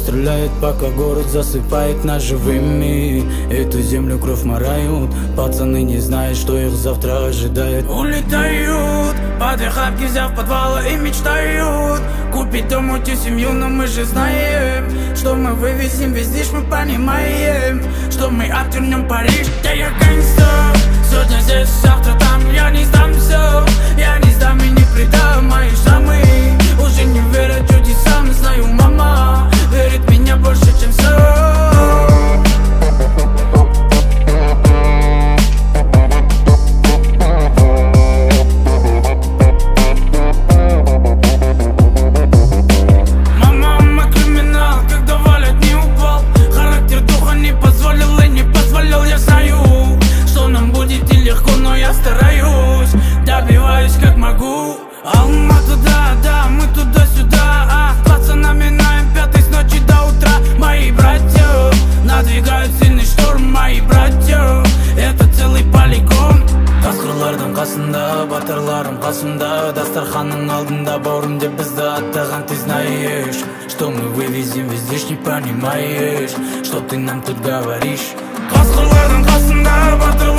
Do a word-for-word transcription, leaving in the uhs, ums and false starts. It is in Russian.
стреляет, пока город засыпает нас живыми. Эту землю кровь морают, пацаны не знают, что их завтра ожидает. Улетают, под их хапки взяв подвала и мечтают купить дом, уйти семью, но мы же знаем, что мы вывезем весь движ, мы понимаем, что мы обтернем Париж. Да я гангстер, сегодня здесь, завтра там, я не сдамся, я не сдам и не предам мои шрамы. Уже не верят чудесам, знаю, мама верит в меня больше, чем все. Алмату, да, да, мы туда-сюда, а пацанами на эм пять с ночи до утра. Мои братья надвигают сильный шторм, мои братья, это целый полигон. Қасқырлардың қасында, батырларым қасымда, дастарханның алдында бауырым деп бізді аттаған. Ты знаешь, что мы вывезем весь движ, не понимаешь, что ты нам тут говоришь. Қасқырлардың қасында, батырларым